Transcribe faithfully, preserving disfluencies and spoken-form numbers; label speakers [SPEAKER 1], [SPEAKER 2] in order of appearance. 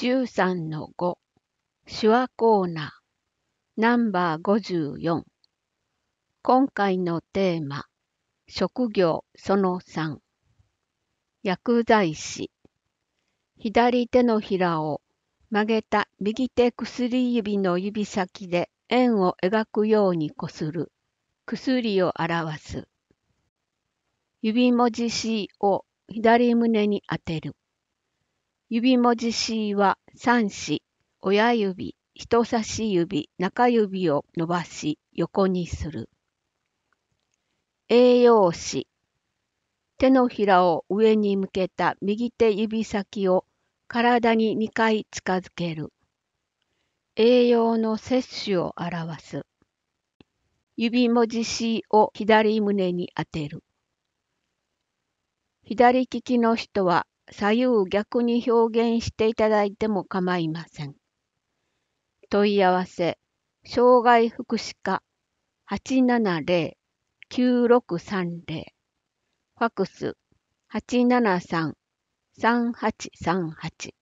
[SPEAKER 1] じゅうさんのご 手話コーナーナンバーごじゅうよん。今回のテーマ、職業そのさん。薬剤師。左手のひらを曲げた右手薬指の指先で円を描くようにこする。薬を表す。指文字 C を左胸に当てる。指文字 C はさん子、親指、人差し指、中指を伸ばし横にする。栄養士。手のひらを上に向けた右手指先を体ににかい近づける。栄養の摂取を表す。指文字 C を左胸に当てる。左利きの人は左右逆に表現していただいても構いません。問い合わせ、障害福祉課 はちななぜろ きゅうろくさんぜろ、ファクス はちななさん さんはちさんはち。